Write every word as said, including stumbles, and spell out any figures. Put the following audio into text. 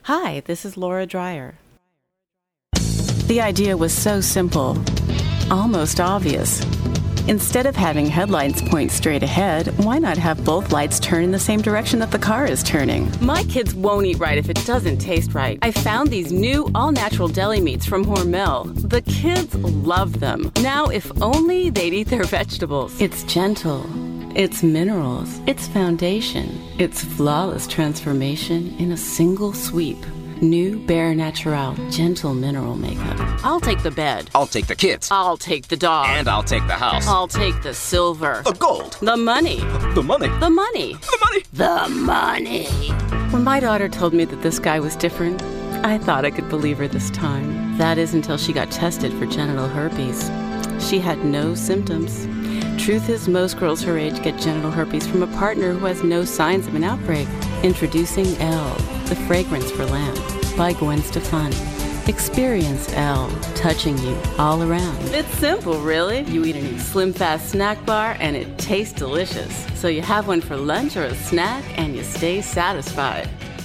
Hi, this is Laura Dreyer. The idea was so simple, almost obvious. Instead of having headlights point straight ahead, why not have both lights turn in the same direction that the car is turning? My kids won't eat right if it doesn't taste right. I found these new all-natural deli meats from Hormel. The kids love them. Now, if only they'd eat their vegetables. It's gentle. It's minerals. It's foundation. It's flawless transformation in a single sweep. New Bare Natural Gentle Mineral Makeup. I'll take the bed. I'll take the kids. I'll take the dog. And I'll take the house. I'll take the silver. The gold. The money. The money. The money. The money. The money. When my daughter told me that this guy was different, I thought I could believe her this time. That is until she got tested for genital herpes. She had no symptoms. Truth is, most girls her age get genital herpes from a partner who has no signs of an outbreak. Introducing Elle, the fragrance for lamb, by Gwen Stefani. Experience Elle, touching you all around. It's simple, really. You eat a new Slim Fast snack bar and it tastes delicious. So you have one for lunch or a snack and you stay satisfied.